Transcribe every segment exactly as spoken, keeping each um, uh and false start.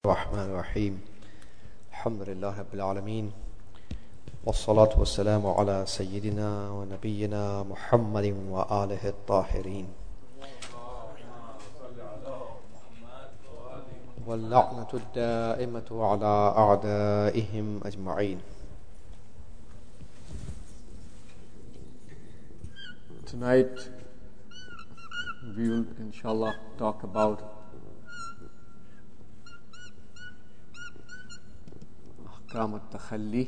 الرحمن الرحيم الحمد لله رب العالمين والصلاة والسلام على سيدنا ونبينا محمد وآله الطاهرين واللعنة الدائمة على أعدائهم أجمعين. Tonight we will inshallah talk about أحكام التخلي.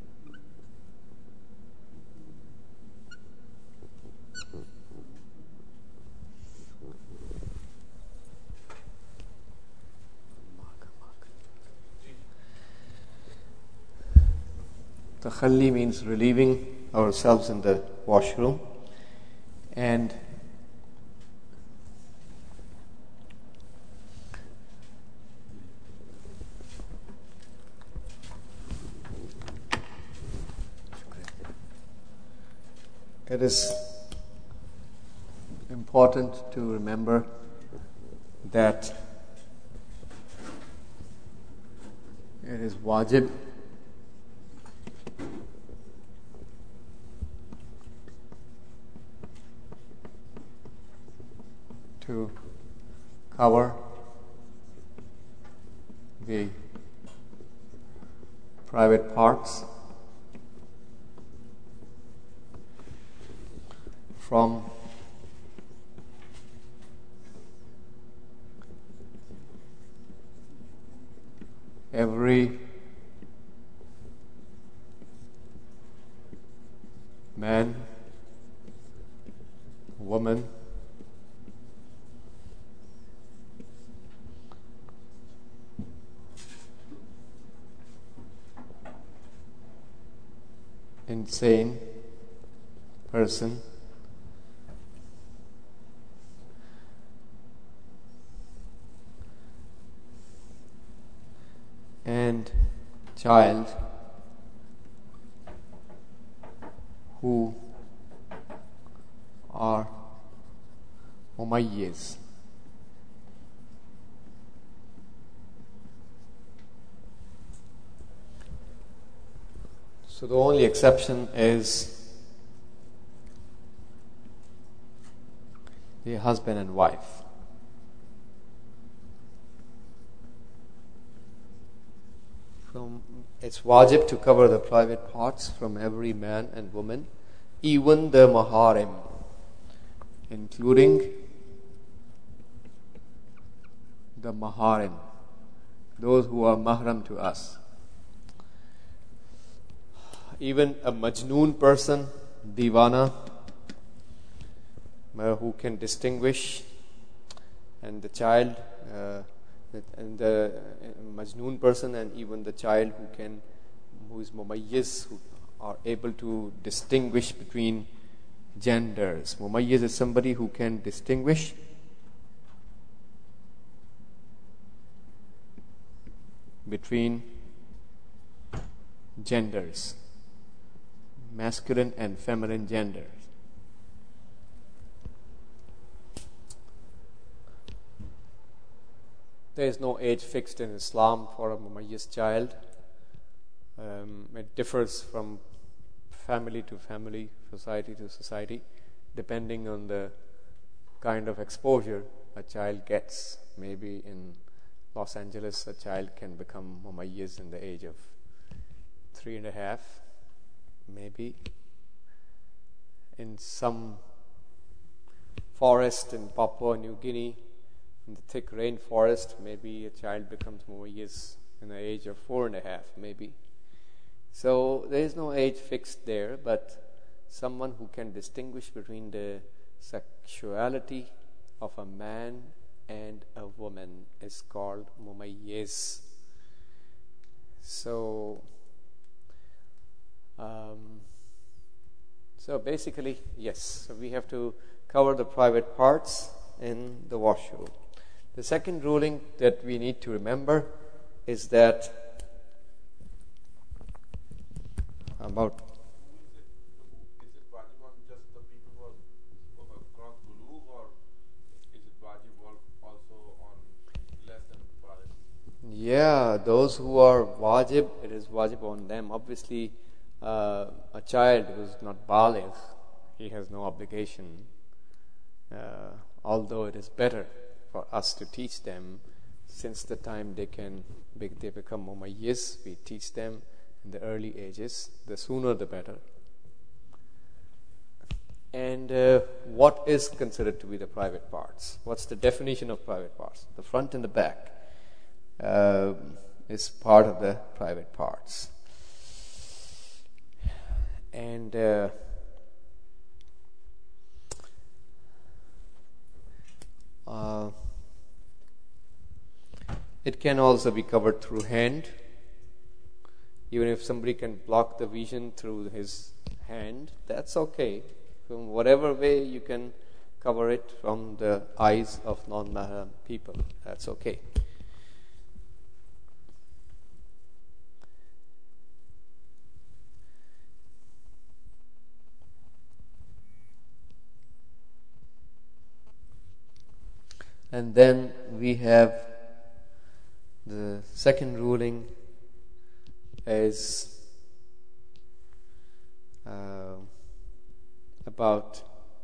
Takhalli means relieving ourselves in the washroom, and it is important to remember that it is wajib to cover the private parts from every man, woman, insane person, and child who are mumayyiz. So the only exception is the husband and wife. From, it's wajib to cover the private parts from every man and woman, even the maharim, including the maharim, those who are mahram to us. Even a majnoon person, divana, uh, who can distinguish, and the child, uh, and the uh, majnoon person, and even the child who can, who is mumayyiz, who are able to distinguish between genders. Mumayyiz is somebody who can distinguish between genders, masculine and feminine genders. There is no age fixed in Islam for a mumayyiz child. Um, it differs from family to family, society to society, depending on the kind of exposure a child gets. Maybe in Los Angeles, a child can become mumayyiz in the age of three and a half. Maybe in some forest in Papua New Guinea, in the thick rainforest, maybe a child becomes mumayyiz in the age of four and a half, maybe. So there is no age fixed there, but someone who can distinguish between the sexuality of a man and a woman is called mumayyiz. So, um, so basically, yes, so we have to cover the private parts in the washroom. The second ruling that we need to remember is that about is it wajib on just the people who have crossed bulugh, or is it wajib also on less than five? Yeah, those who are wajib, it is wajib on them. Obviously, uh, a child who is not baligh, he has no obligation. Uh, although it is better for us to teach them, since the time they can be, they become mumayyiz, we teach them in the early ages. The sooner the better. And uh, what is considered to be the private parts? What's the definition of private parts? The front and the back uh, is part of the private parts. And uh, uh, it can also be covered through hand. Even if somebody can block the vision through his hand, that's okay. From whatever way you can cover it from the eyes of non-mahram people, that's okay. And then we have the second ruling is uh, about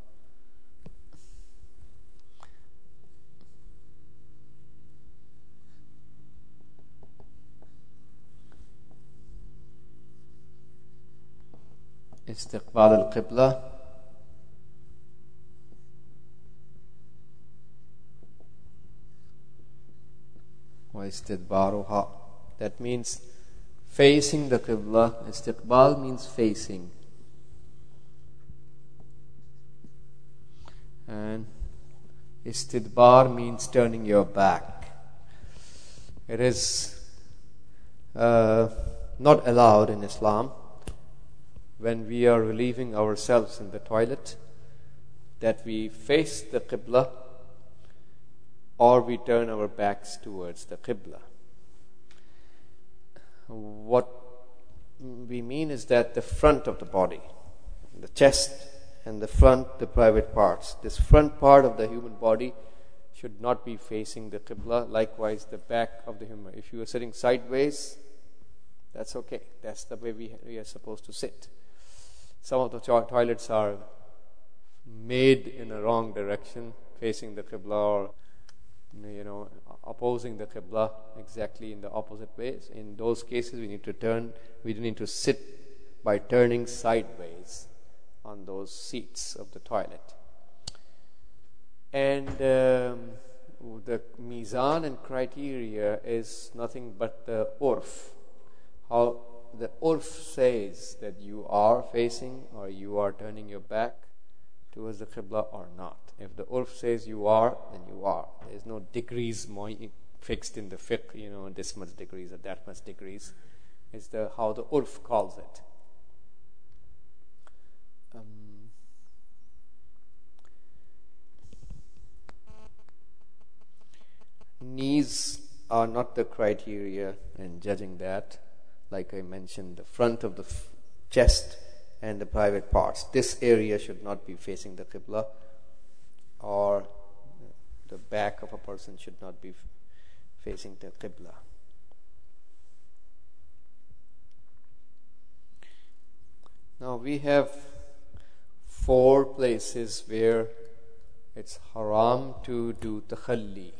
istiqbal al-qibla wa istidbaruha. That means facing the qibla. Istiqbal means facing. And istidbar means turning your back. It is uh, not allowed in Islam when we are relieving ourselves in the toilet that we face the qibla or we turn our backs towards the qibla. What we mean is that the front of the body, the chest and the front, the private parts, this front part of the human body should not be facing the qibla. Likewise, the back of the human. If you are sitting sideways, that's okay. That's the way we, we are supposed to sit. Some of the to- toilets are made in a wrong direction, facing the qibla, or you know, opposing the qibla exactly in the opposite ways. In those cases, we need to turn. We need to sit by turning sideways on those seats of the toilet. And um, the mizan and criteria is nothing but the urf. How the urf says that you are facing or you are turning your back towards the qibla or not. If the urf says you are, then you are. There is no degrees fixed in the fiqh, you know, this much degrees or that much degrees. It's the how the urf calls it. Um, knees are not the criteria in judging that. Like I mentioned, the front of the f- chest and the private parts. This area should not be facing the qibla, or the back of a person should not be f- facing the qibla. Now we have four places where it's haram to do takhalli.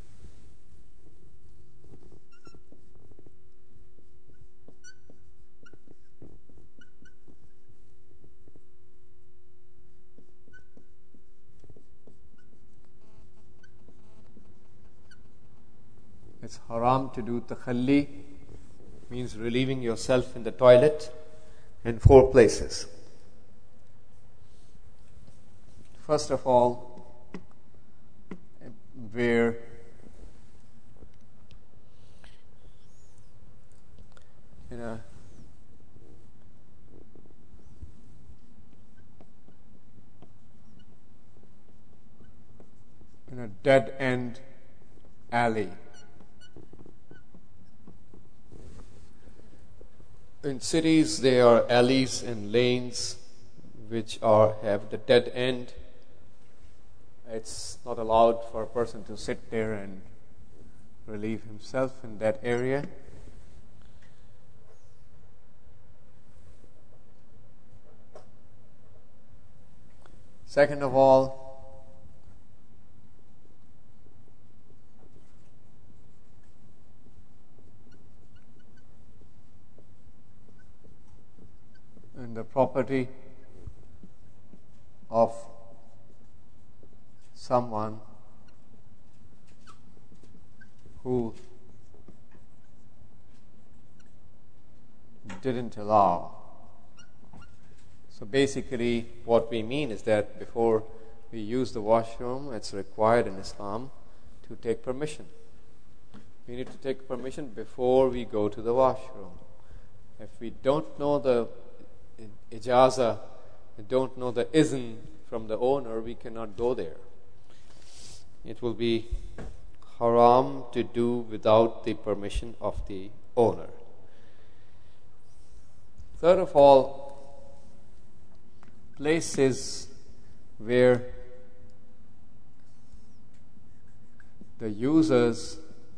It's haram to do takhalli, means relieving yourself in the toilet, in four places. First of all, where in a in a dead end alley. In cities, there are alleys and lanes which are have the dead end. It's not allowed for a person to sit there and relieve himself in that area. Second of all, in the property of someone who didn't allow. So basically what we mean is that before we use the washroom, it's required in Islam to take permission. We need to take permission before we go to the washroom. If we don't know the ijaza, we don't know the izn from the owner, we cannot go there. It will be haram to do without the permission of the owner. Third of all, places where the users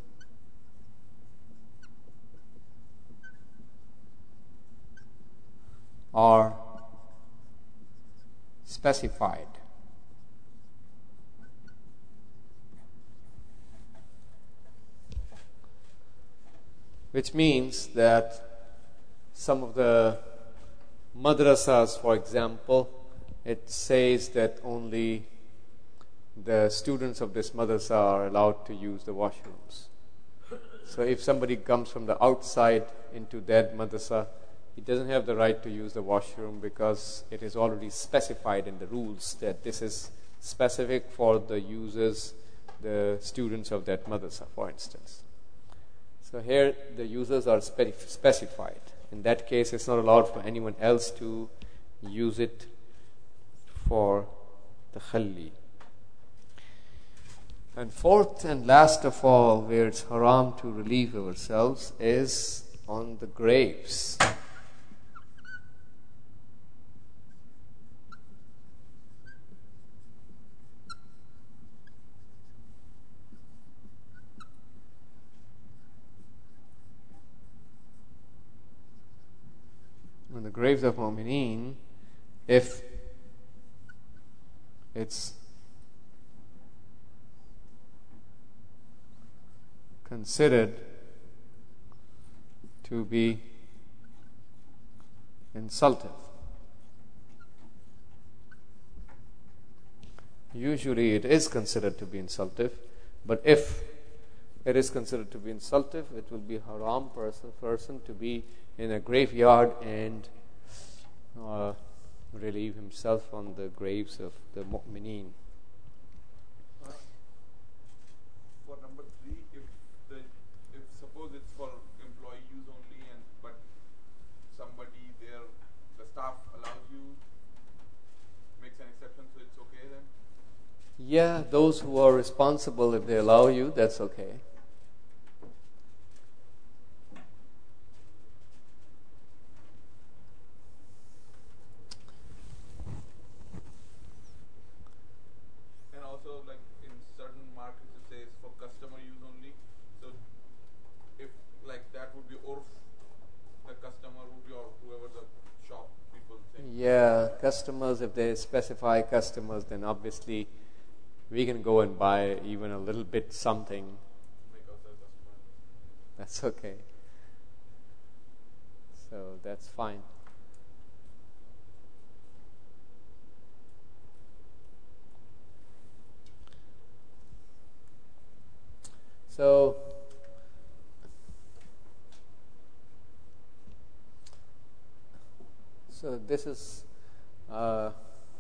are specified. Which means that some of the madrasas, for example, it says that only the students of this madrasa are allowed to use the washrooms. So if somebody comes from the outside into that madrasa, he doesn't have the right to use the washroom because it is already specified in the rules that this is specific for the users, the students of that madrasa, for instance. So here the users are spec- specified. In that case, it's not allowed for anyone else to use it for the khalli. And fourth and last of all, where it's haram to relieve ourselves, is on the graves. On the graves of mu'mineen, if it's considered to be insultive. Usually it is considered to be insultive, but if it is considered to be insultive, it will be haram person person to be in a graveyard and uh, relieve himself on the graves of the mu'mineen. Uh, for number three, if the if suppose it's for employee use only, and but somebody there, the staff allows you, makes an exception, so it's okay then? Yeah, those who are responsible, if they allow you, that's okay. And also, like in certain markets, it says for customer use only. So, if like that would be orf, the customer would be, or whoever the shop people say. Yeah, customers, if they specify customers, then obviously we can go and buy even a little bit something. Make ourselves customer. That's okay. So that's fine. So so this is uh,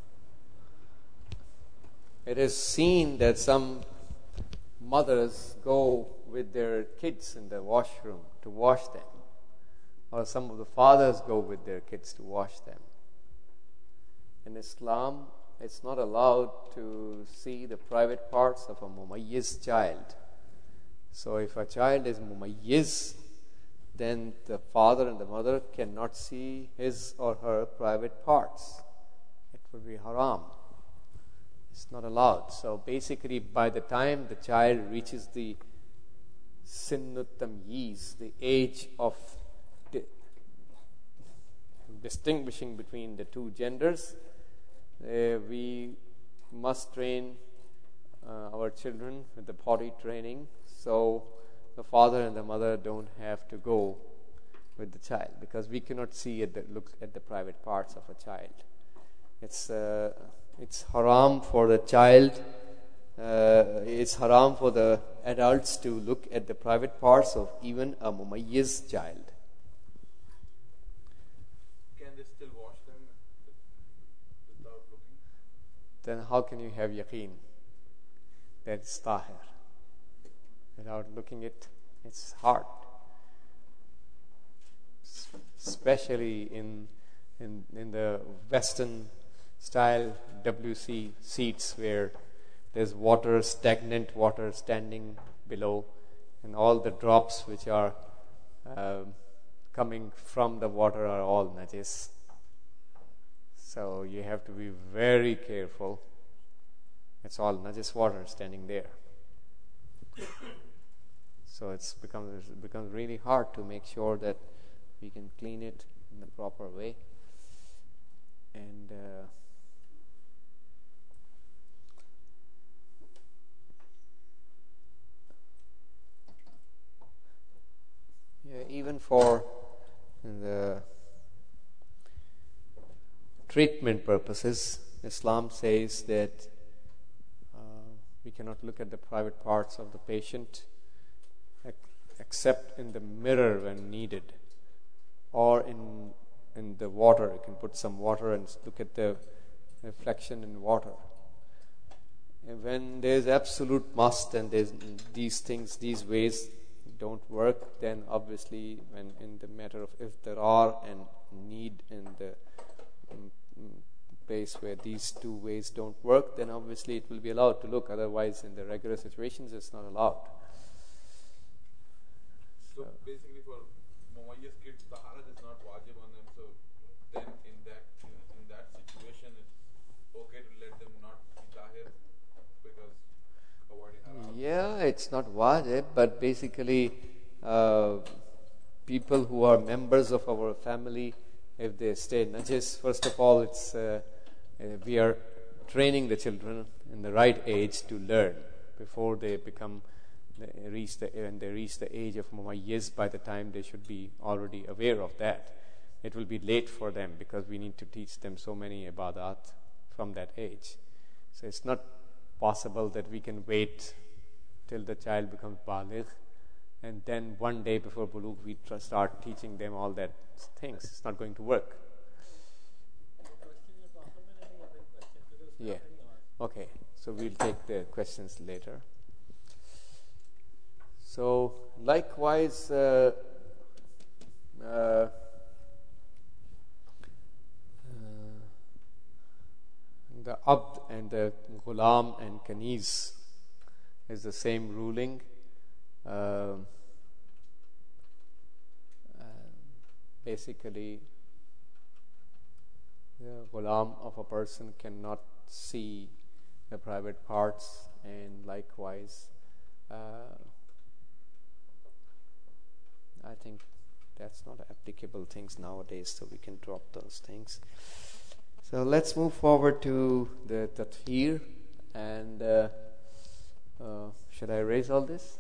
it is seen that some mothers go with their kids in the washroom to wash them, or some of the fathers go with their kids to wash them. In Islam, it's not allowed to see the private parts of a mumayyiz child. So if a child is mumayyiz, then the father and the mother cannot see his or her private parts. It would be haram. It's not allowed. So basically, by the time the child reaches the Sinnut Tamyiz, the age of di- distinguishing between the two genders. Uh, we must train uh, our children with the potty training, so the father and the mother don't have to go with the child, because we cannot see at the, look at the private parts of a child. It's uh, it's haram for the child. Uh, it's haram for the adults to look at the private parts of even a mumayyiz child. Can they still wash them without looking? Then how can you have yaqeen that it's tahir? Without looking at it, it's hard. Especially in in in the Western style W C seats where there's water, stagnant water standing below, and all the drops which are um, coming from the water are all najis. So you have to be very careful. It's all najis water standing there. So it's becomes it becomes really hard to make sure that we can clean it in the proper way. And uh, yeah, even for the treatment purposes, Islam says that uh, we cannot look at the private parts of the patient except in the mirror when needed, or in in the water. You can put some water and look at the reflection in water. And when there's absolute must and there's these things, these ways don't work, then obviously when in the matter of if there are and need in the um, place where these two ways don't work, then obviously it will be allowed to look. Otherwise, in the regular situations, it's not allowed. So basically, for mumayyiz kids, taharat is not wajib on them. So then, in that in that situation, it's okay to let them not be tahir because avoiding haram. Yeah, it's not wajib, but basically, uh, people who are members of our family, if they stay najis, first of all, it's uh, uh, we are training the children in the right age to learn before they become they reach the when they reach the age of mumayyiz. By the time they should be already aware of that, it will be late for them because we need to teach them so many ibadat from that age. So it's not possible that we can wait till the child becomes baligh and then one day before bulugh we tr- start teaching them all that things. It's not going to work. Yeah. Okay. So we'll take the questions later. So likewise, uh, uh, uh, the abd and the ghulam and kaniz is the same ruling. Uh, uh, basically, the ghulam of a person cannot see the private parts, and likewise, uh, I think that's not applicable things nowadays, so we can drop those things. So let's move forward to the tathhir. And uh, uh, should I erase all this?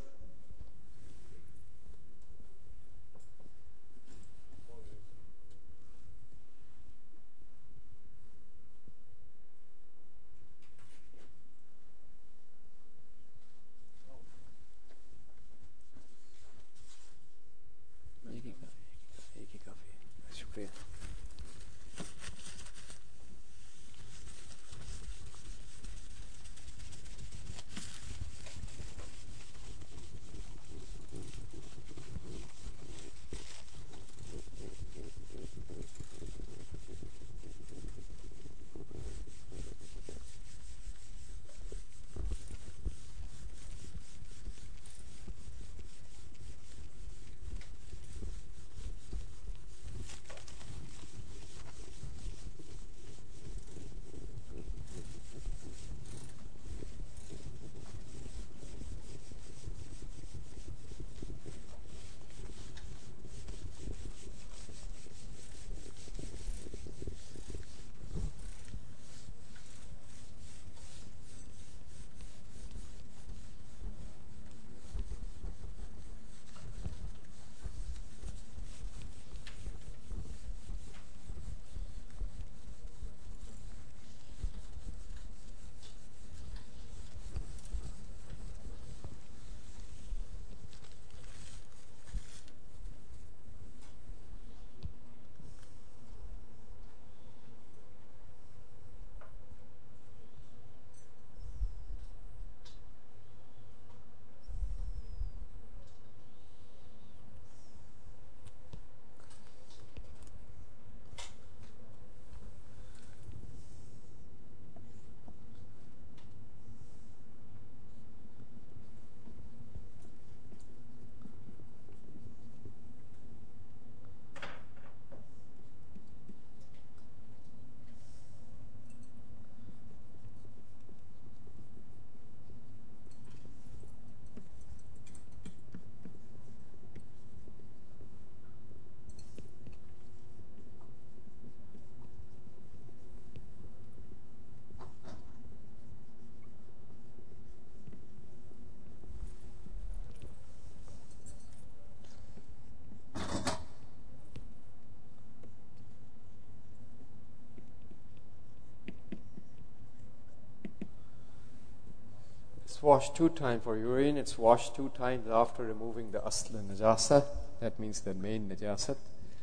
it's washed two times for urine. It's washed two times after removing the asl najasa. That means the main najasat.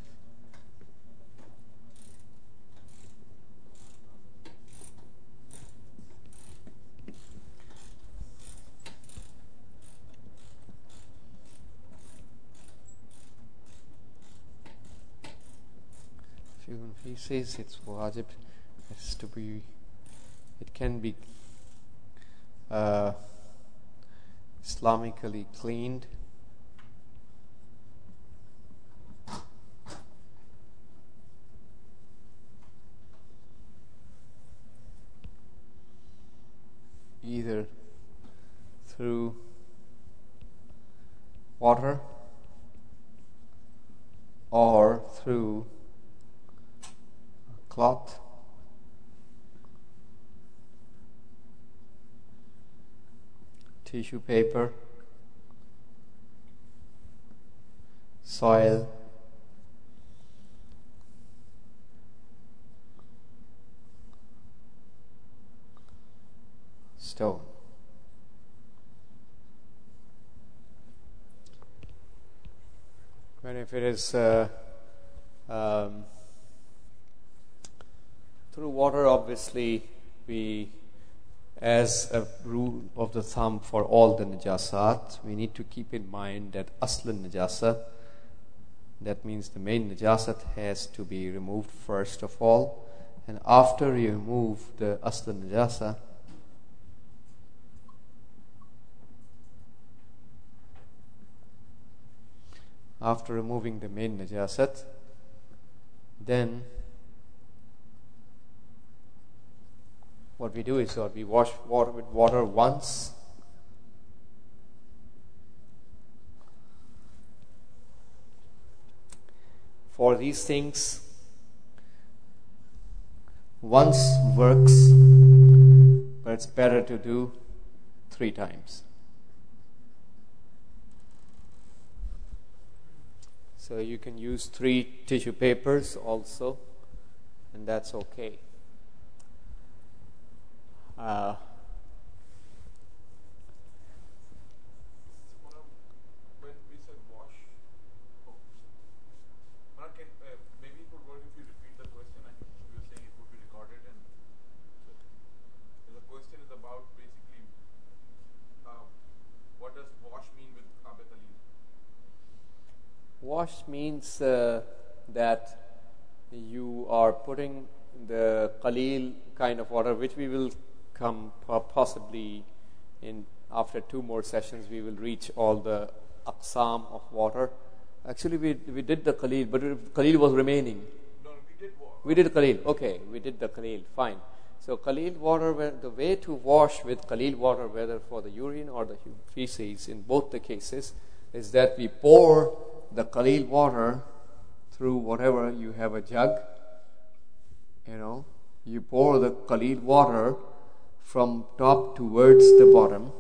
Human feces, it's wajib. It has to be. It can be uh, Islamically cleaned. Either through water or through a cloth, tissue paper, soil, stone. But if it is uh, um, through water, obviously we, as a rule of the thumb for all the najasat, we need to keep in mind that asl najasa, that means the main najasat, has to be removed first of all, and after you remove the asl najasa, after removing the main najasat, then what we do is that we wash water with water once, for these things. Once works, but it's better to do three times. So you can use three tissue papers also, and that's okay. Uh, when we said wash, oh, Mark, can, uh, maybe it would work if you repeat the question. I think you were saying it would be recorded, and so the question is about basically uh, what does wash mean with Abe Khalil? Wash means uh, that you are putting the qalil kind of water, which we will come possibly in after two more sessions. We will reach all the aqsam of water. Actually, we we did the qalil, but qalil was remaining. No, we did wash. We did qalil. Okay, we did the qalil. Fine. So qalil water, the way to wash with qalil water, whether for the urine or the feces, in both the cases, is that we pour the qalil water through whatever you have a jug. You know, you pour the qalil water from top towards the bottom,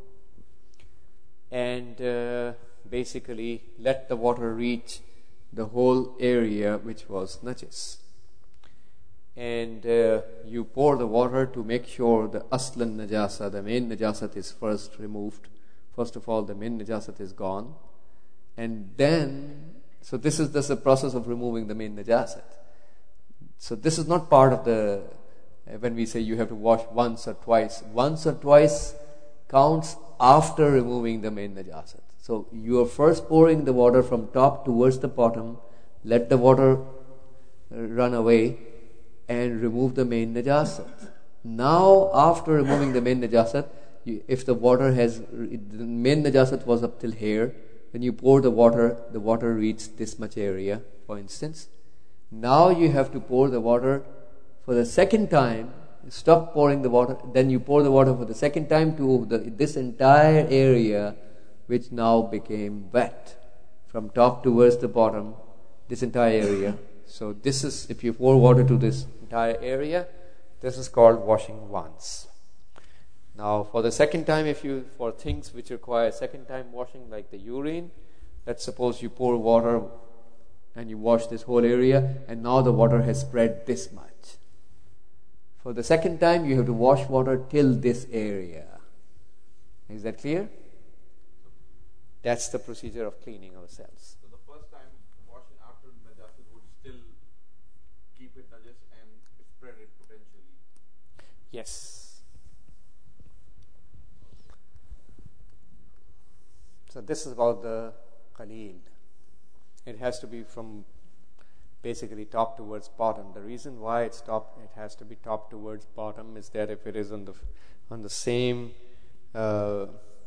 and uh, basically let the water reach the whole area which was najis. And uh, you pour the water to make sure the aslan najasa, the main najasat, is first removed. First of all, the main najasat is gone. And then, so this is just the process of removing the main najasat. So this is not part of the, uh, when we say you have to wash once or twice. Once or twice counts after removing the main najasat. So you are first pouring the water from top towards the bottom, let the water run away, and remove the main najasat. Now, after removing the main najasat, you, if the water has, the main najasat was up till here, when you pour the water, the water reached this much area, for instance. Now you have to pour the water for the second time. Stop pouring the water, then you pour the water for the second time to the, this entire area, which now became wet. From top towards the bottom, this entire area. So this is, if you pour water to this entire area, this is called washing once. Now, for the second time, if you, for things which require second time washing, like the urine, let's suppose you pour water and you wash this whole area, and now the water has spread this much. For the second time, you have to wash water till this area. Is that clear? That's the procedure of cleaning ourselves. So the first time washing after najasat would still keep it najas and spread it potentially. Yes. So this is about the qaleel. It has to be from basically top towards bottom. The reason why it's top, it has to be top towards bottom is that if it is on the on the same uh,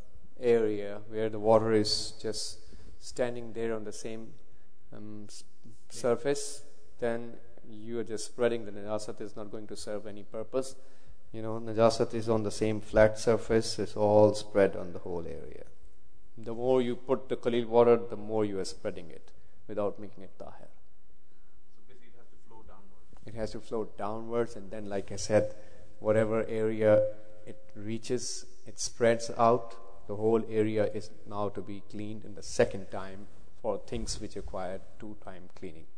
area where the water is just standing there on the same um, s- surface, then you are just spreading the najasat. Is not going to serve any purpose. You know, najasat is on the same flat surface. It's all spread on the whole area. The more you put the qaleel water, the more you are spreading it without making it tahir. So basically it has to flow downwards. It has to flow downwards, and then, like I said, whatever area it reaches, it spreads out. The whole area is now to be cleaned in the second time for things which require two-time cleaning.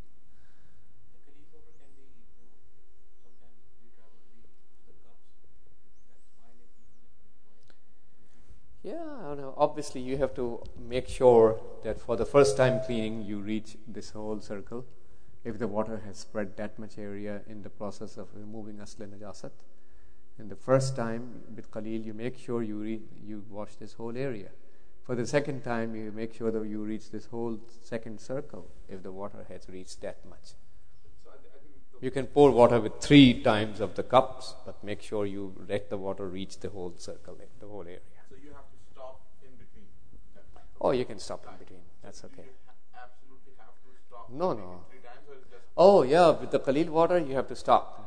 The qaleel water can be, you know, sometimes we travel the, the cups. That's fine if you use it for twice. Yeah, I know. Obviously you have to make sure that for the first time cleaning you reach this whole circle. If the water has spread that much area in the process of removing asl najasat, and the first time with qaleel you make sure you re- you wash this whole area. For the second time you make sure that you reach this whole second circle if the water has reached that much. So I, th- I think the You can pour water with three times of the cups, but make sure you let the water reach the whole circle, the whole area. so you have to stop in between. Oh, you can stop in between. That's Do okay. you ha- absolutely have to stop No, maybe no. three times, or is just Oh, yeah, with the qaleel water, you have to stop.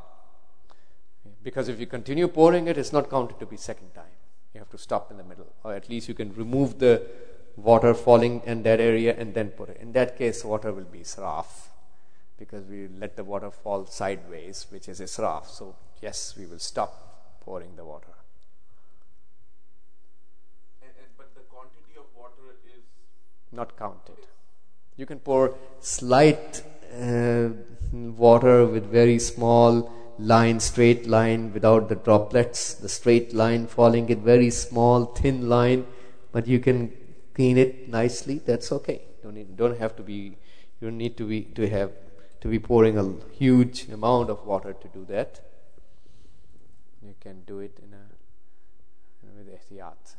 Because if you continue pouring it, it's not counted to be second time. You have to stop in the middle. Or at least you can remove the water falling in that area and then put it. In that case, water will be israf. Because we let the water fall sideways, which is israf. So, yes, we will stop pouring the water. and, and but the quantity of water is Not counted. You can pour slight uh, water with very small line, straight line without the droplets, the straight line falling in very small, thin line, but you can clean it nicely. That's okay. Don't need, don't have to be. You don't need to be to have to be pouring a huge amount of water to do that. You can do it in a with ihtiyat.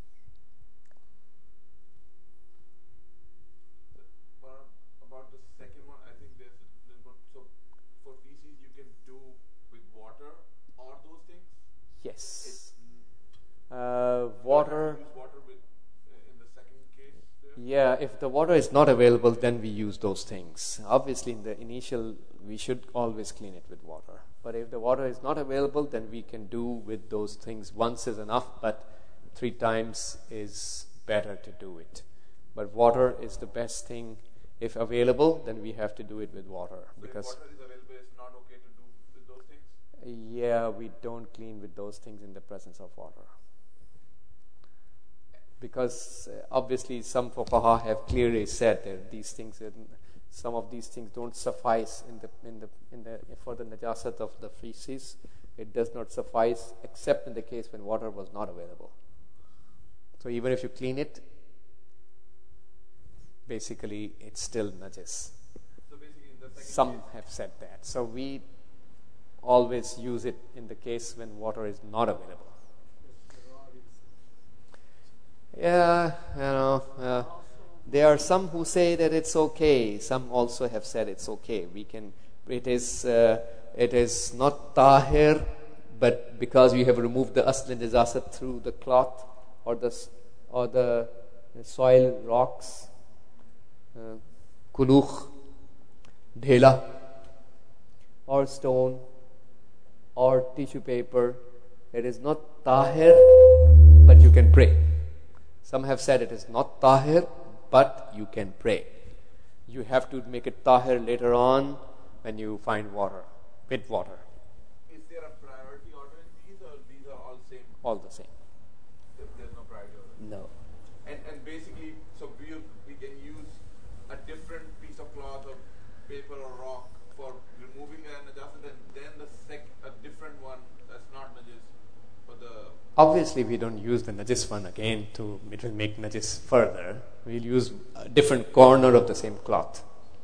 Well, about the second one, I think there's a little bit. So, for feces, you can do with water or those things. Yes. It's Uh, water. use water with uh, in the second case. There. Yeah, if the water is not available, then we use those things. Obviously, in the initial, we should always clean it with water. But if the water is not available, then we can do with those things. Once is enough, but three times is better to do it. But water is the best thing. If available, then we have to do it with water. So Because, if water is available, it's not okay to do with those things. yeah, we don't clean with those things in the presence of water. Because uh, obviously some fuqaha have clearly said that these things, uh, some of these things don't suffice in the in the in the for the najasat of the feces. It does not suffice except in the case when water was not available. So even if you clean it, basically it's still najis. So basically, in the second Some case, have said that. So we always use it in the case when water is not available. Yeah, you know, uh, there are some who say that it's okay. Some also have said it's okay. We can. It is. Uh, it is not tahir, but because we have removed the asl and najasat through the cloth or the s- or the soil, rocks, uh, kulukh, dhela, or stone, or tissue paper. It is not tahir, but you can pray. Some have said it is not tahir, but you can pray. You have to make it tahir later on when you find water, with water, is there a priority order in these, or these are all same? all the same. There- There's no priority order. No. And and basically, so we we can use a different piece of cloth or paper or rock for removing the najasat, and then the sec a different one that's not najis for the Obviously, we don't use the najis one again to it will make najis further. We'll use a different corner of the same cloth.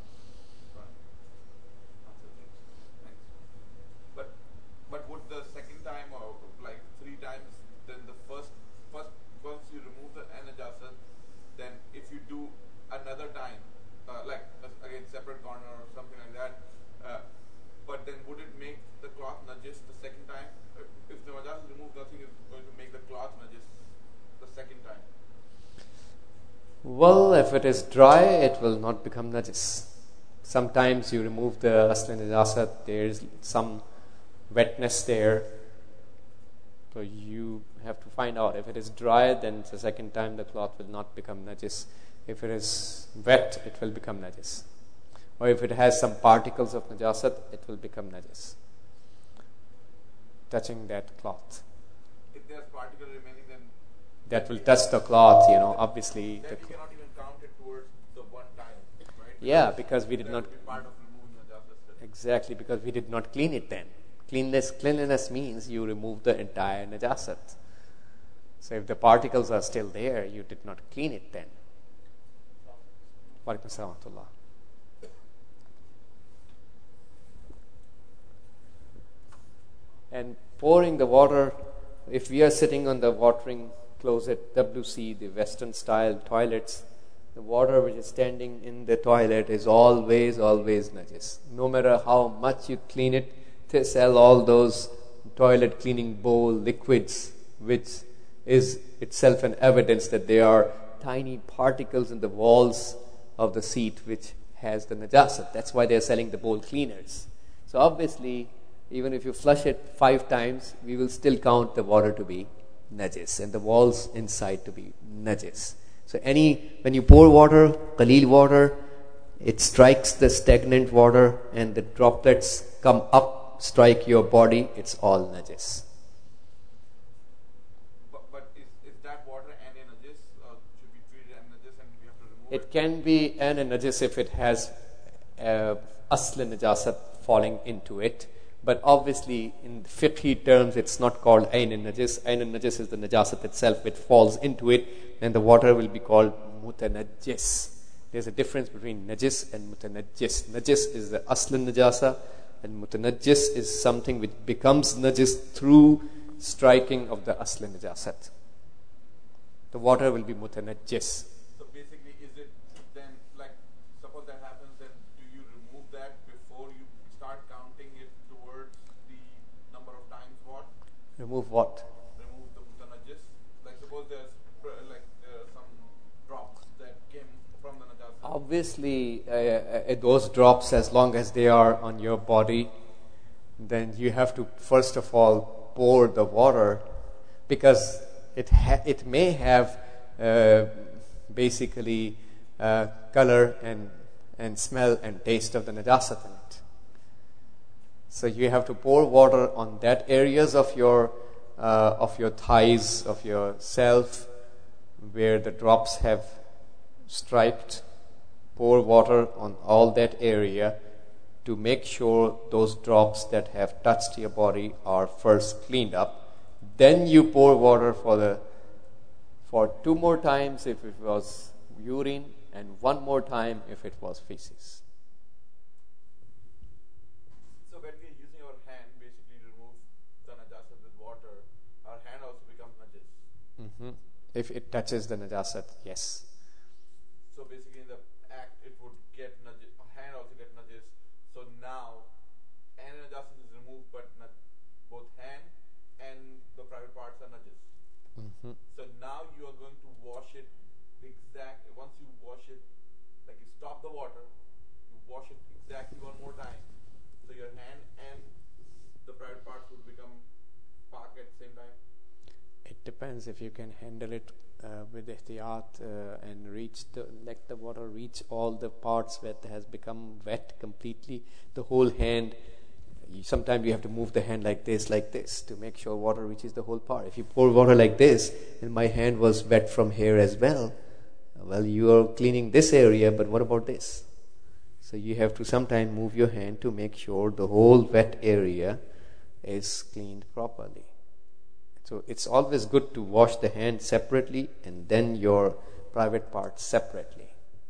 But but would the second time or like three times, then the first first once you remove the najasa, then if you do another time, uh, like uh, again separate corner or something like that, uh, but then would it make the cloth najis the second time? Uh, If the najasa is removed, nothing is going to make the cloth najis the second time. Well, if it is dry, it will not become najis. Sometimes you remove the asli najasa, there is some wetness there. So you have to find out. If it is dry, then the second time the cloth will not become najis. If it is wet, it will become najis. Or if it has some particles of najasat, it will become najis, touching that cloth. If there's particle remaining, then That will touch the cloth, you know, obviously. then The we cl- cannot even count it towards the one time, right? yeah, because we did that not, would be part of removing najasa still. exactly, because we did not clean it then. Cleanliness, cleanliness means you remove the entire najasat. So if the particles are still there, you did not clean it then. Wa alaikum assalam wa rahmatullah. And pouring the water, if we are sitting on the watering closet, W C, the Western style toilets, the water which is standing in the toilet is always, always najis. No matter how much you clean it, they sell all those toilet cleaning bowl liquids, which is itself an evidence that there are tiny particles in the walls of the seat which has the najasat. That's why they're selling the bowl cleaners. So obviously, even if you flush it five times, we will still count the water to be najis and the walls inside to be najis. So any when you pour water, qaleel water, it strikes the stagnant water and the droplets come up, strike your body, it's all najis. But, but is, is that water and a najis, or should be treated as najis and we have to remove it? It can be an najis if it has uh, asl najasat falling into it. But obviously, in fiqhi terms, it's not called ayn najis. Ayn najis is the najasat itself which falls into it, and the water will be called mutanajjis. There's a difference between najis and mutanajjis. Najis is the asl najasa, and mutanajjis is something which becomes najis through striking of the asl najasat. The water will be mutanajjis. So basically, is it then, like, suppose that happens, then do you remove that before you start counting it towards the number of times what? Remove what? Remove the mutanajjis? Like, suppose there's, uh, like, uh, some drops that came from the najasa. Obviously, uh, uh, those drops, as long as they are on your body, then you have to first of all pour the water, because it ha- it may have uh, basically uh, color and and smell and taste of the najasat in it. So you have to pour water on that areas of your uh, of your thighs, of your self, where the drops have striped. Pour water on all that area to make sure those drops that have touched your body are first cleaned up. Then you pour water for the for two more times if it was urine, and one more time if it was feces. So when we are using our hand basically to remove the najasat with water, our hand also becomes najis. Mm-hmm. If it touches the najasat, yes. So basically in the act it would get najis, hand also get najis. So now hand najasat is removed, but na- both hand and the private parts are najis. Mm-hmm. So now you are going to wash it exact. Once you wash it, like you stop the water, you wash it exactly one more time. So your hand and the private parts would become pak at the same time. It depends if you can handle it uh, with ihtiyat uh, and reach the, let the water reach all the parts where it has become wet completely. The whole hand. You, sometimes you have to move the hand like this, like this, to make sure water reaches the whole part. If you pour water like this, and my hand was wet from here as well, well, you are cleaning this area, but what about this? So you have to sometimes move your hand to make sure the whole wet area is cleaned properly. So it's always good to wash the hand separately and then your private parts separately.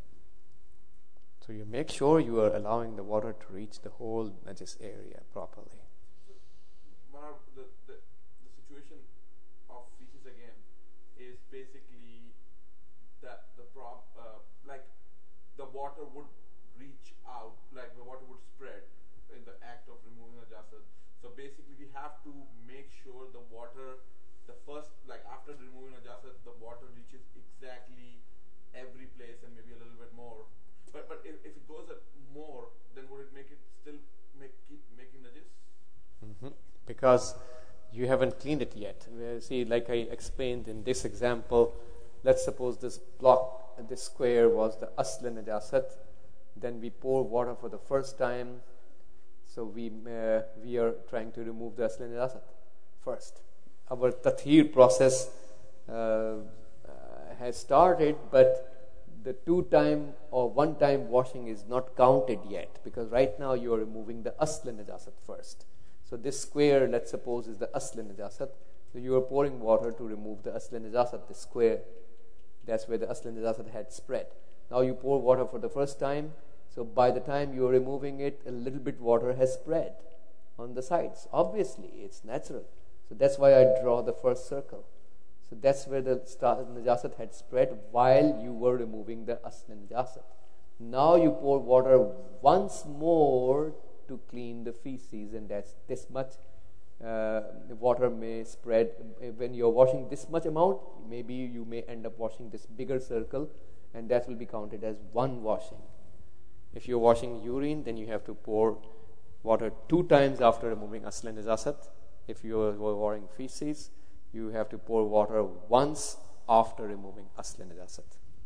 So you make sure you are allowing the water to reach the whole najis area properly. Manar, the, the, the situation of feces again is basically that the prop, uh, like the water would reach out, like the water would spread in the act of removing the najasat. So basically we have to make sure the water, the first, like after removing najasat, the water reaches exactly every place and maybe a little bit more. But but if, if it goes at more, then would it make it still make keep making najis? Mm-hmm. Because you haven't cleaned it yet. Uh, See, like I explained in this example, let's suppose this block, this square was the asl najasat. Then we pour water for the first time. So we uh, we are trying to remove the asl najasat first. Our tathir process uh, uh, has started, but the two-time or one-time washing is not counted yet, because right now you are removing the asl najasat first. So this square, let's suppose, is the asl najasat. So you are pouring water to remove the asl najasat, the square. That's where the asl najasat had spread. Now you pour water for the first time. So by the time you are removing it, a little bit water has spread on the sides. Obviously, it's natural. So that's why I draw the first circle. So that's where the najasat had spread while you were removing the asl najasat. Now you pour water once more to clean the feces, and that's this much uh, water may spread. When you're washing this much amount, maybe you may end up washing this bigger circle, and that will be counted as one washing. If you're washing urine, then you have to pour water two times after removing asl najasat. If you're washing feces, you have to pour water once after removing asl najasat.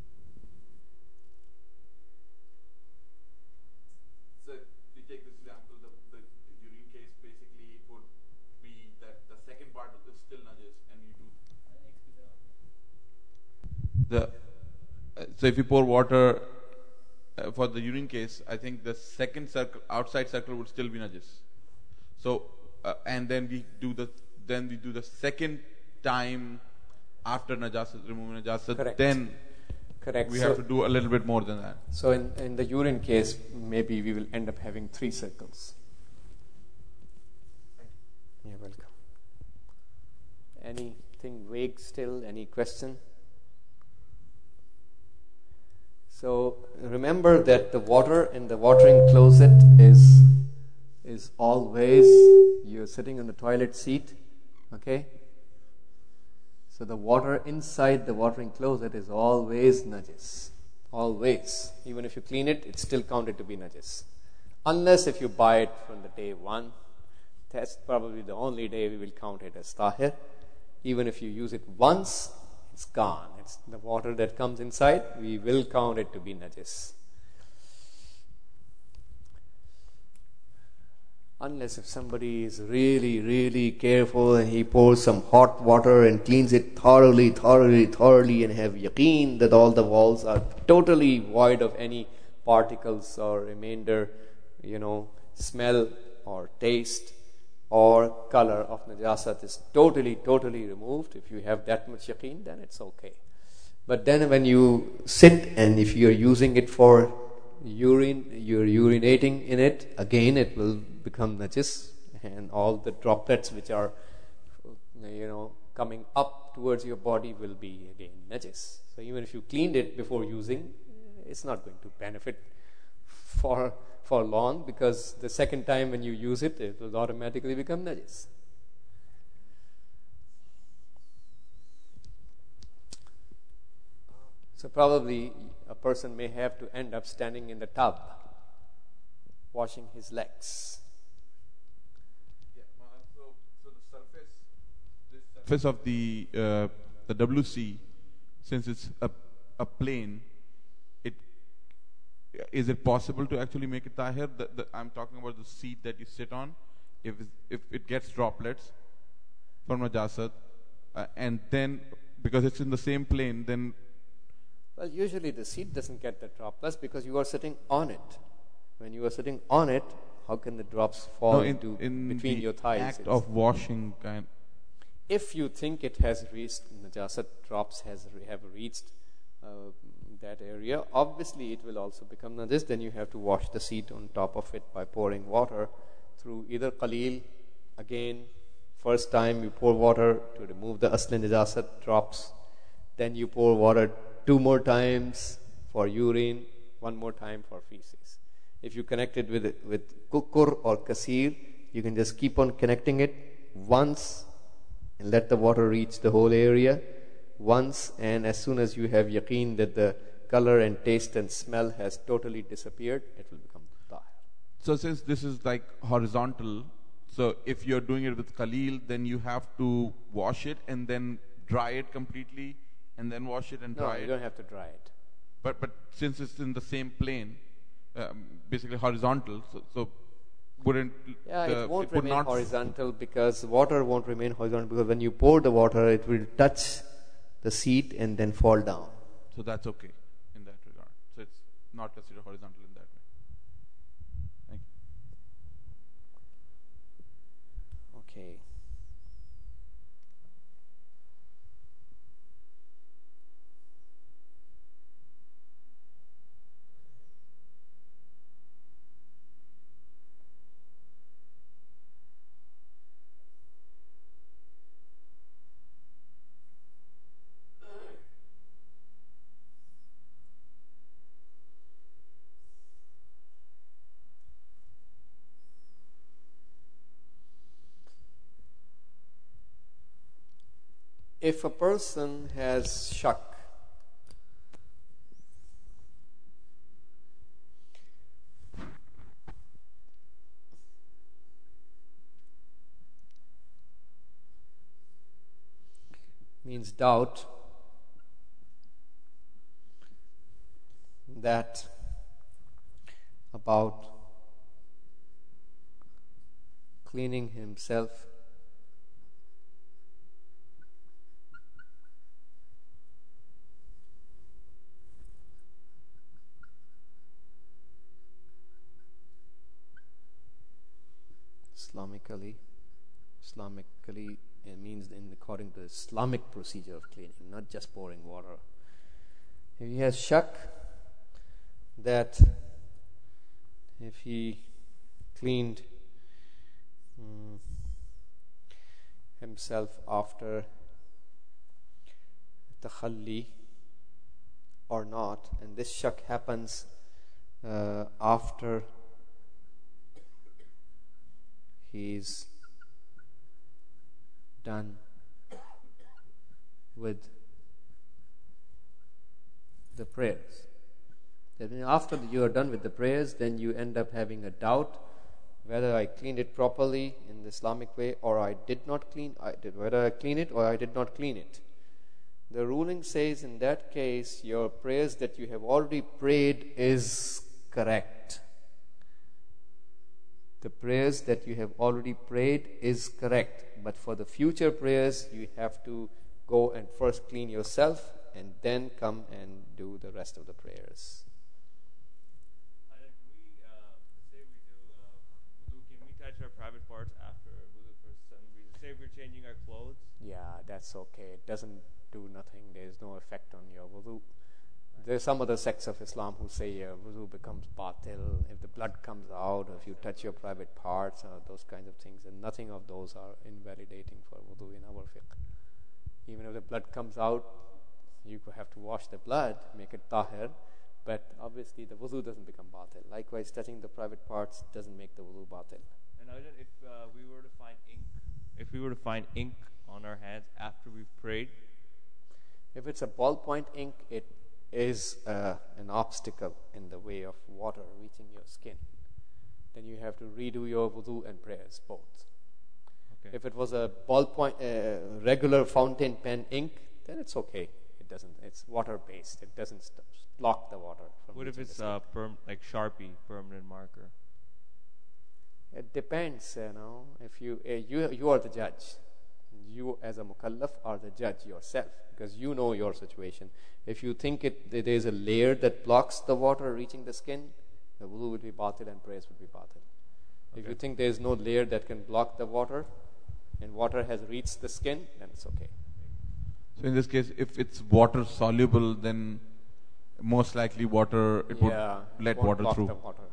So we take this example, the, the urine case, basically it would be that the second part is still najis, and you do the. Uh, so if you pour water uh, for the urine case, I think the second circle, outside circle, would still be najis. So uh, and then we do the then we do the second time after najasat, removing najasat. Correct. Then Correct. we so, have to do a little bit more than that. So in, in the urine case, maybe we will end up having three circles. You're welcome. Anything vague still? Any question? So remember that the water in the watering closet is is always, you're sitting on the toilet seat, okay? So the water inside the watering closet is always najis. Always. Even if you clean it, it's still counted to be najis. Unless if you buy it from the day one, that's probably the only day we will count it as tahir. Even if you use it once, it's gone. It's the water that comes inside, we will count it to be najis. Unless if somebody is really, really careful and he pours some hot water and cleans it thoroughly, thoroughly, thoroughly and have yaqeen that all the walls are totally void of any particles or remainder, you know, smell or taste or color of najasat is totally, totally removed. If you have that much yaqeen, then it's okay. But then when you sit and if you're using it for urine, you're urinating in it, again it will become najis, and all the droplets which are, you know, coming up towards your body will be again najis. So even if you cleaned it before using, it's not going to benefit for for long, because the second time when you use it, it will automatically become najis. So probably a person may have to end up standing in the tub, washing his legs. Yeah, so, so the surface, this surface of the uh, the W C, since it's a a plane, it is it possible to actually make it tahir? The, the, I'm talking about the seat that you sit on. If if it gets droplets from najasat, uh, and then because it's in the same plane, then. Well, usually the seat doesn't get the droplets because you are sitting on it. When you are sitting on it, how can the drops fall No, in, into in between the your thighs? act It's of washing, kind. if you think it has reached, najasat drops has have reached uh, that area, obviously it will also become najis. Then you have to wash the seat on top of it by pouring water through either qaleel. Again, first time you pour water to remove the asli najasat drops. Then you pour water two more times for urine, one more time for feces. If you connect it with with kukur or kasir, you can just keep on connecting it once and let the water reach the whole area once, and as soon as you have yaqeen that the color and taste and smell has totally disappeared, it will become tahir. So since this is like horizontal, so if you're doing it with qaleel, then you have to wash it and then dry it completely and then wash it and No, dry you it. don't have to dry it. But but since it's in the same plane, um, basically horizontal, so, so wouldn't Yeah, the, it won't would remain not horizontal because water won't remain horizontal because when you pour the water, it will touch the seat and then fall down. So that's okay in that regard. So it's not considered horizontal in that way. Thank you. Okay. If a person has shak, means doubt that about cleaning himself Islamically, Islamically it means in according to the Islamic procedure of cleaning, not just pouring water. If he has shak that if he cleaned um, himself after takhalli or not, and this shak happens uh, after he's done with the prayers. That means after you are done with the prayers, then you end up having a doubt whether I cleaned it properly in the Islamic way or I did not clean I did whether I clean it or I did not clean it. The ruling says in that case your prayers that you have already prayed is correct. The prayers that you have already prayed is correct, but for the future prayers you have to go and first clean yourself and then come and do the rest of the prayers. I think we uh, say we do uh, wudu. Can we touch our private parts after wudu for some reason? Say if we're changing our clothes. Yeah, that's okay. It doesn't do nothing. There is no effect on your wudu. There are some other sects of Islam who say uh, wudu becomes batil if the blood comes out, or if you touch your private parts, or those kinds of things. And nothing of those are invalidating for wudu in our fiqh. Even if the blood comes out, you have to wash the blood, make it tahir, but obviously the wudu doesn't become batil. Likewise, touching the private parts doesn't make the wudu batil. And Arjun, if uh, we were to find ink, if we were to find ink on our hands after we've prayed, if it's a ballpoint ink, it is uh, an obstacle in the way of water reaching your skin. Then you have to redo your wudu and prayers both. okay. If it was a ballpoint, uh, regular fountain pen ink, then it's okay. It doesn't. It's water based. It doesn't st- block the water from. What if reaching it's the uh, skin. perm like Sharpie, permanent marker? It depends, you know. If you uh, you you are the judge. You as a mukallaf are the judge yourself because you know your situation. If you think it there is a layer that blocks the water reaching the skin, the wudu will be batil and prayers will be batil. If Okay. you think there is no layer that can block the water, and water has reached the skin, then it's okay. So in this case, if it's water soluble, then most likely water it yeah, would let won't water block through. the water.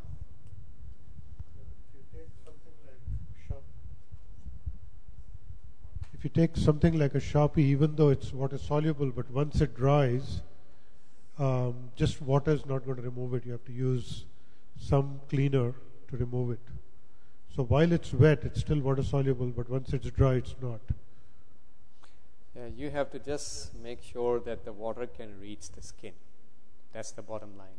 If you take something like a Sharpie, even though it's water soluble, but once it dries, um, just water is not going to remove it. You have to use some cleaner to remove it. So while it's wet, it's still water soluble, but once it's dry, it's not. Yeah, you have to just make sure that the water can reach the skin. That's the bottom line.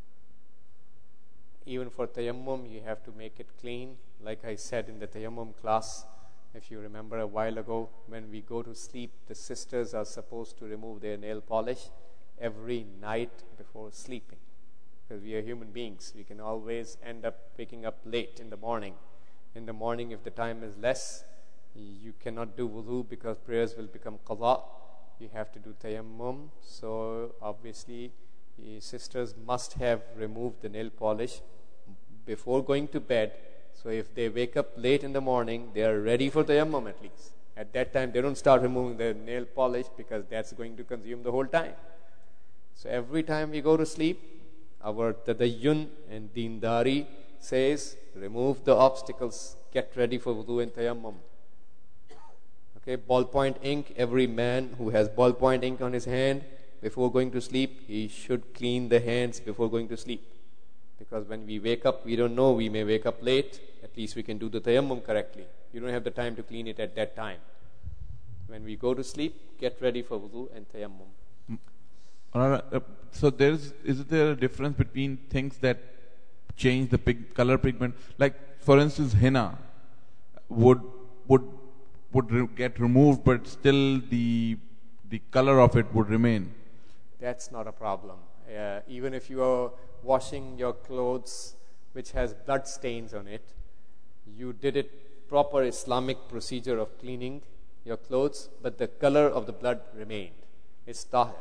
Even for tayammum, you have to make it clean. Like I said in the tayammum class, if you remember a while ago, when we go to sleep, the sisters are supposed to remove their nail polish every night before sleeping. Because we are human beings. We can always end up waking up late in the morning. In the morning, if the time is less, you cannot do wudu because prayers will become qada. You have to do tayammum. So obviously, the sisters must have removed the nail polish before going to bed. So if they wake up late in the morning, they are ready for tayammum at least. At that time, they don't start removing their nail polish because that's going to consume the whole time. So every time we go to sleep, our tadayyun and deendari says, remove the obstacles, get ready for wudu and tayammum. Okay, ballpoint ink, every man who has ballpoint ink on his hand, before going to sleep, he should clean the hands before going to sleep. Because when we wake up, we don't know, we may wake up late, at least we can do the tayammum correctly. You don't have the time to clean it at that time. When we go to sleep, get ready for wudu and tayammum. Uh, so there's is there a difference between things that change the pig, color pigment? Like for instance, henna would would would re- get removed, but still the the color of it would remain. That's not a problem. Uh, even if you are washing your clothes which has blood stains on it, you did it proper Islamic procedure of cleaning your clothes, but the color of the blood remained. It's tahir.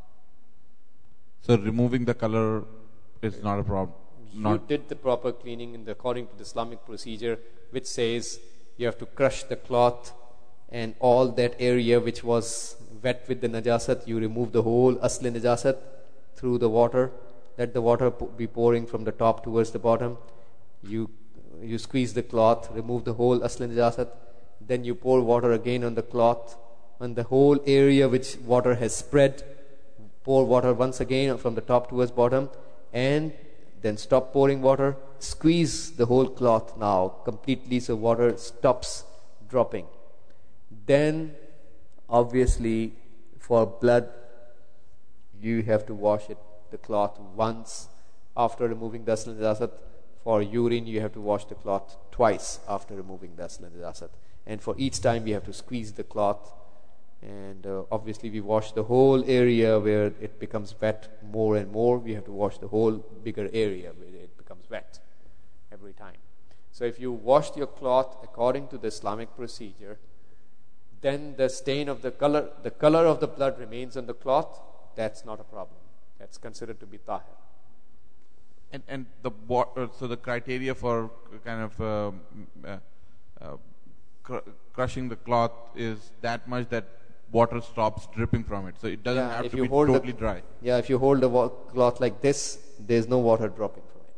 So removing the color is not a problem. You Not did the proper cleaning in the, according to the Islamic procedure, which says you have to crush the cloth and all that area which was wet with the najasat, you remove the whole asli najasat through the water. Let the water po- be pouring from the top towards the bottom. You you squeeze the cloth, remove the whole asli najasat. Then you pour water again on the cloth, on the whole area which water has spread. Pour water once again from the top towards bottom, and then stop pouring water. Squeeze the whole cloth now completely so water stops dropping. Then, obviously, for blood, you have to wash it, the cloth once after removing the asli najasat. For urine, you have to wash the cloth twice after removing the asli najasat. And for each time, you have to squeeze the cloth. And uh, obviously, we wash the whole area where it becomes wet more and more. We have to wash the whole bigger area where it becomes wet every time. So if you washed your cloth according to the Islamic procedure, then the stain of the color, the color of the blood remains on the cloth. That's not a problem. That's considered to be tahir. and and the water. So the criteria for kind of uh, uh, uh, cr- crushing the cloth is that much that water stops dripping from it. So it doesn't Yeah, have if to you be hold totally the, dry. Yeah, if you hold the wa- cloth like this, there's no water dropping from it.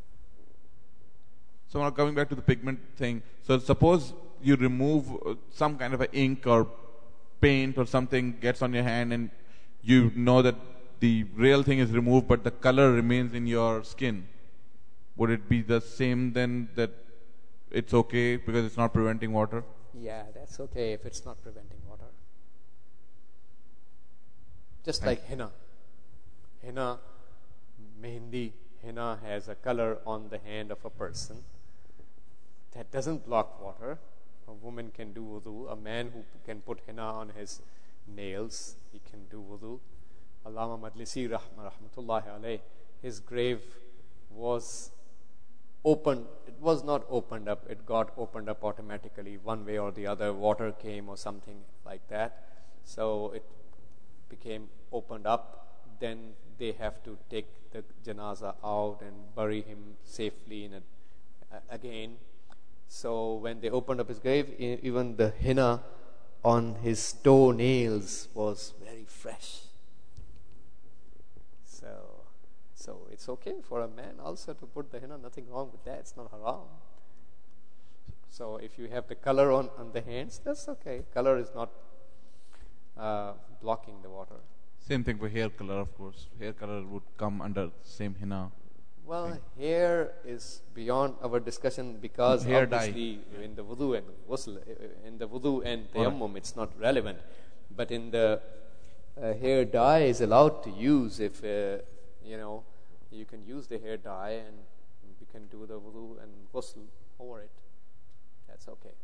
So now coming back to the pigment thing. So suppose you remove uh, some kind of a ink or paint or something gets on your hand, and you know that the real thing is removed, but the color remains in your skin. Would it be the same then, that it's okay because it's not preventing water? Yeah, that's okay if it's not preventing water. Just Thank like henna. Henna, mehendi, henna has a color on the hand of a person that doesn't block water. A woman can do wudu. A man who can put henna on his nails, he can do wudu. Allama Majlisi rahma, rahmatullahi alayh, his grave was opened. It was not opened up. It got opened up automatically one way or the other. Water came or something like that. So it became opened up. Then they have to take the janaza out and bury him safely in a, uh, again. So when they opened up his grave, e- even the henna on his toenails was very fresh. So, so it's okay for a man also to put the henna. Nothing wrong with that. It's not haram. So if you have the color on, on the hands, that's okay. Color is not uh, blocking the water. Same thing for hair color, of course. Hair color would come under same henna. Well, Okay. hair is beyond our discussion because Hair dye. obviously in the wudu and ghusl, uh, in the wudu and Alright. tayammum, it's not relevant. But in the uh, hair dye is allowed to use if uh, you know you can use the hair dye and you can do the wudu and ghusl over it. That's okay.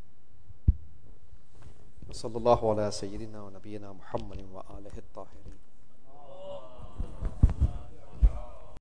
وصلى الله على سيدنا ونبينا محمد وآله الطاهرين